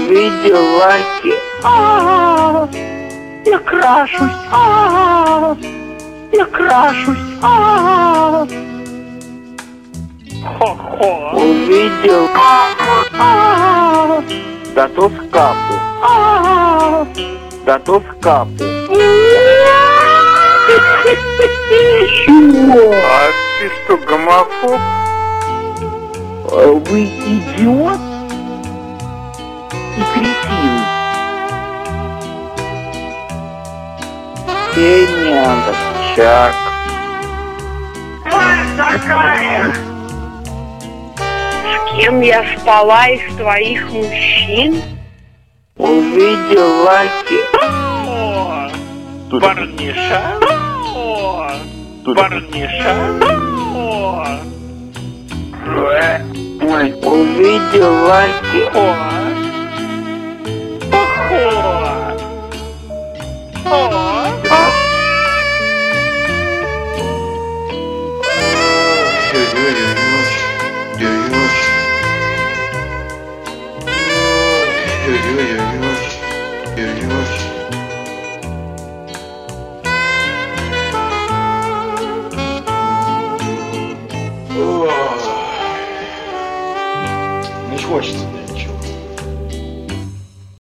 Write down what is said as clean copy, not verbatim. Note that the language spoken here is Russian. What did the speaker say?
Увидел лайки. Я крашусь. Я крашусь. Хо-хо. Увидел. Готов к капу. Готов к капу. Чего? А ты что, гомофоб? Вы идиот и кретин. Ты неандертальчак. Такая. С кем я спала из твоих мужчин? Увидел лайки. О, парниша. О, парниша. О, Ой, увидел лайки. о, о, о. Не хочется.